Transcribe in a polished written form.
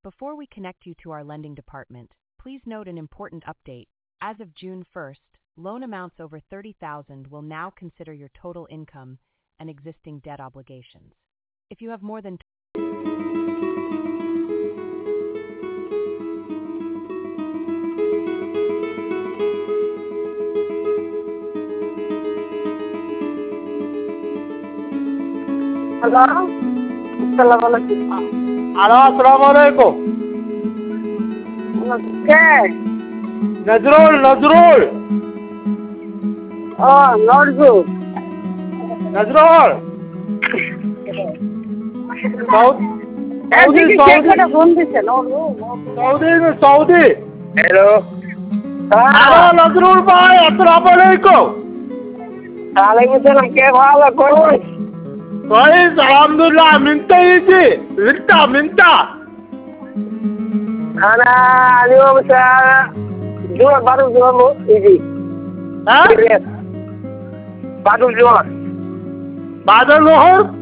Before we connect you to our lending department, please note an important update. As of June 1st, loan amounts over $30,000 will now consider your total income and existing debt obligations. If you have more than Hello? Assalamualaikum. Alo, assalamualaikum. Okay. Nazrul. Oh, Norzu. Nazrul. phone দিছে Norzu. Saudi. Hello. Alo, Nazrul bhai, assalamualaikum. Waalaikumsalam. Ke bhalo koi? Guys, alhamdulillah, minta. Ana اليوم الساعة بعد الظهر يجي. ها؟ بعد الظهر. بعد الظهر؟